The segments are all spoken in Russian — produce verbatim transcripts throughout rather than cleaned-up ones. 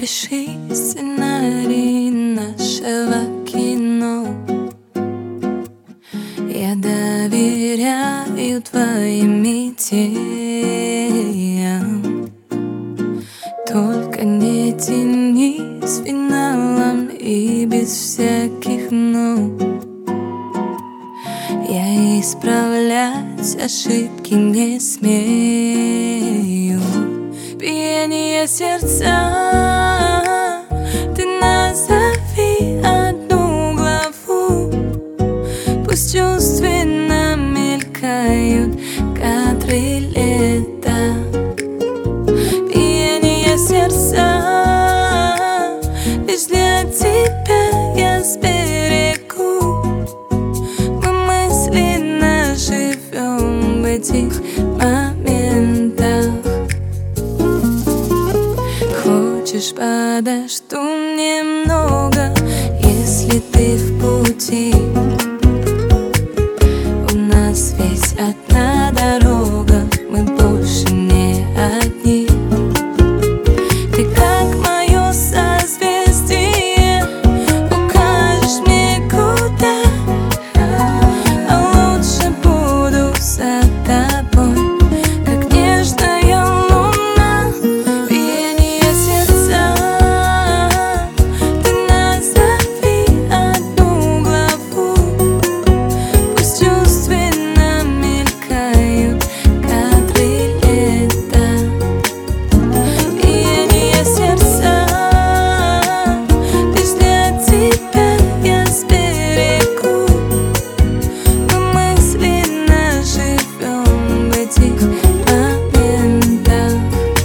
Напиши сценарий нашего кино. Я доверяю твоим идеям. Только не тяни с финалом и без всяких «но». Я исправлять ошибки не смею. Биение сердца, ты назови одну главу. Пусть чувственно мелькают кадры лета. Биение сердца, лишь для тебя я сберегу. Мы мысленно живем в этих моментах. Хочешь, подожду немного, если ты в пути. У нас ведь одна дорога, мы больше не одни. Ты как мое созвездие, укажешь мне куда. А лучше буду за тобой, как нежная луна. Биение сердца, ты назови одну главу. Пусть чувственно мелькают кадры лета. Биение сердца, лишь для тебя я сберегу. Мы мысленно живем в этих моментах.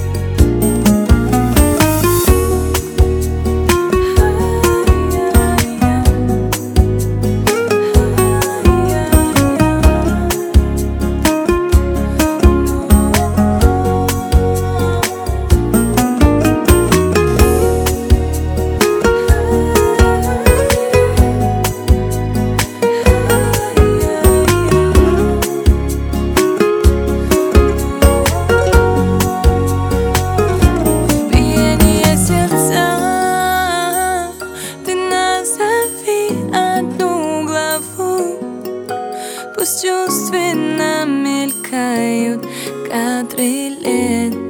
Биение сердца, ты назови одну главу. Пусть чувственно мелькают кадры лета.